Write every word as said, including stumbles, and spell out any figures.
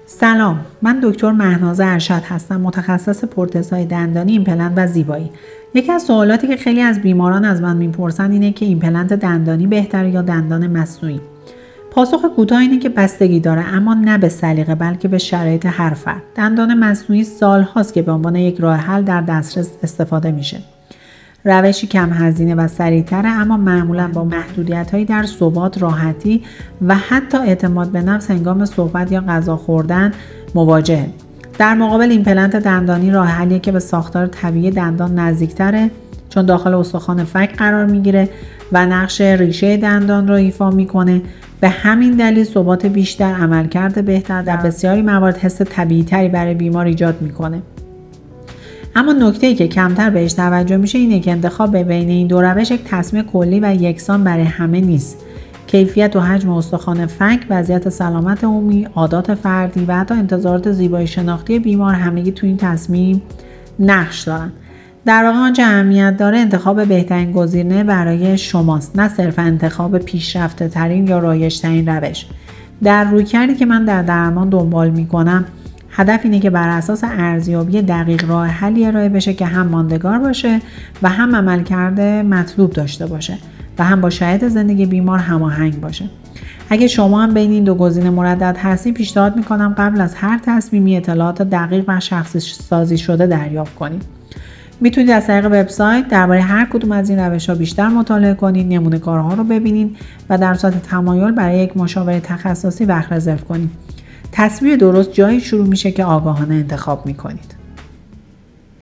سلام، من دکتر مهناز ارشد هستم، متخصص پروتزهای دندانی، ایمپلنت و زیبایی. یکی از سوالاتی که خیلی از بیماران از من میپرسن اینه که ایمپلنت دندانی بهتره یا دندان مصنوعی. پاسخ کوتاه اینه که بستگی داره، اما نه به سلیقه بلکه به شرایط هر فرد. دندان مصنوعی سالهاست که به عنوان یک راه حل در دسترس استفاده میشه. روشی کم هزینه و سریع‌تره، اما معمولاً با محدودیت‌هایی در ثبات، راحتی و حتی اعتماد به نفس هنگام صحبت یا غذا خوردن مواجهه. در مقابل ایمپلنت دندانی راه حلیه که به ساختار طبیعی دندان نزدیک‌تره، چون داخل استخوان فک قرار میگیره و نقش ریشه دندان رو ایفا میکنه. به همین دلیل ثبات بیشتر، عملکرد بهتر، در بسیاری موارد حس طبیعی‌تری برای بیمار ایجاد میکنه. اما نکته‌ای که کمتر بهش توجه میشه اینه که انتخاب بین این دو روش یک تصمیم کلی و یکسان برای همه نیست. کیفیت و حجم استخوان فک، وضعیت سلامت عمومی، عادات فردی و حتی انتظارات زیبایی شناختی بیمار همگی تو این تصمیم نقش دارن. در واقع آنچه اهمیت داره انتخاب بهترین گزینه برای شماست، نه صرفا انتخاب پیشرفته ترین یا رایج ترین روش. در رویکردی که من در درمان دنبال میکنم، هدف اینه که بر اساس ارزیابی دقیق راه حلی ارائه بشه که هم ماندگار باشه و هم عملکرد مطلوب داشته باشه و هم با شرایط زندگی بیمار هماهنگ باشه. اگه شما هم بین این دو گزینه مردد هستی، پیشنهاد میکنم قبل از هر تصمیمی اطلاعات دقیق و شخصی سازی شده دریافت کنید. میتونید از طریق وبسایت درباره هر کدوم از این روش‌ها بیشتر مطالعه کنید، نمونه کارها رو ببینید و در صورت تمایل برای یک مشاوره تخصصی وقت رزرو کنید. تصمیم درست جایی شروع میشه که آگاهانه انتخاب میکنید.